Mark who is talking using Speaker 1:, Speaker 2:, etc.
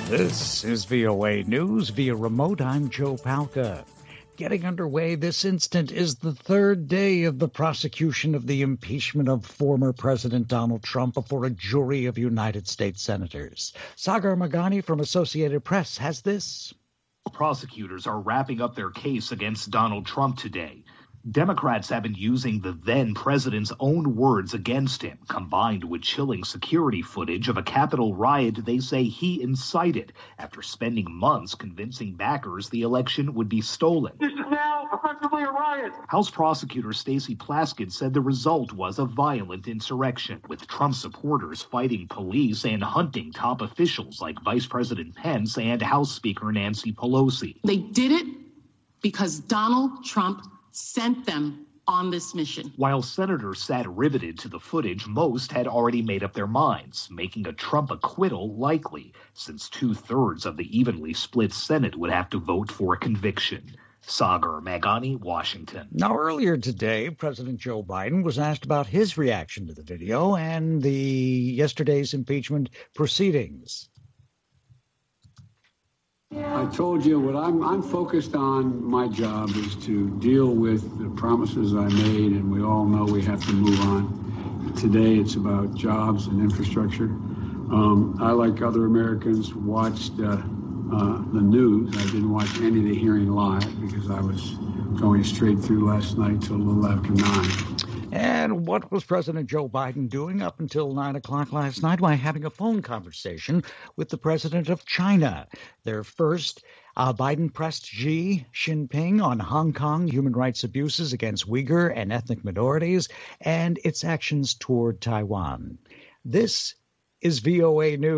Speaker 1: This is VOA News via remote. I'm Joe Palca. Getting underway this instant is the third day of the prosecution of the impeachment of former President Donald Trump before a jury of United States senators. Sagar Meghani from Associated Press has this.
Speaker 2: Prosecutors are wrapping up their case against Donald Trump today. Democrats have been using the then president's own words against him, combined with chilling security footage of a Capitol riot they say he incited after spending months convincing backers the election would be stolen.
Speaker 3: This is now effectively a riot.
Speaker 2: House prosecutor Stacey Plaskett said the result was a violent insurrection, with Trump supporters fighting police and hunting top officials like Vice President Pence and House Speaker Nancy Pelosi.
Speaker 4: They did it because Donald Trump sent them on this mission.
Speaker 2: While senators sat riveted to the footage, most had already made up their minds, making a Trump acquittal likely, since 2/3 of the evenly split Senate would have to vote for a conviction. Sagar Meghani, Washington.
Speaker 1: Now, earlier today, President Joe Biden was asked about his reaction to the video and yesterday's impeachment proceedings.
Speaker 5: I told you what I'm focused on. My job is to deal with the promises I made, and we all know we have to move on. Today, it's about jobs and infrastructure. I, like other Americans, watched the news. I didn't watch any of the hearing live because I was going straight through last night till a little after 9.
Speaker 1: And what was President Joe Biden doing up until 9 o'clock last night? By having a phone conversation with the president of China. There first, Biden pressed Xi Jinping on Hong Kong human rights abuses against Uyghur and ethnic minorities and its actions toward Taiwan. This is VOA News.